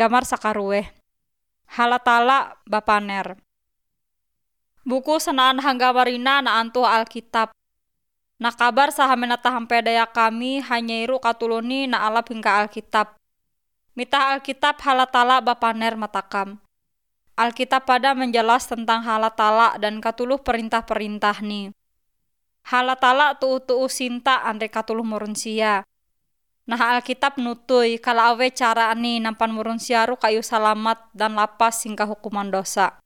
Gambar sakarueh. Halatala bapaner. Buku senaan hanggawarina na antuh Alkitab. Na kabar sahamena tahampe daya kami hanyairu katuluni na alap hingga Alkitab. Mitah Alkitab halatala bapaner matakam. Alkitab pada menjelas tentang halatala dan katuluh perintah-perintah ni. Halatala tuu sinta andre katuluh murunsia. Nah Alkitab nutui kala awe cara ni nampan murunsiaru kayu salamat dan lapas hingga hukuman dosa.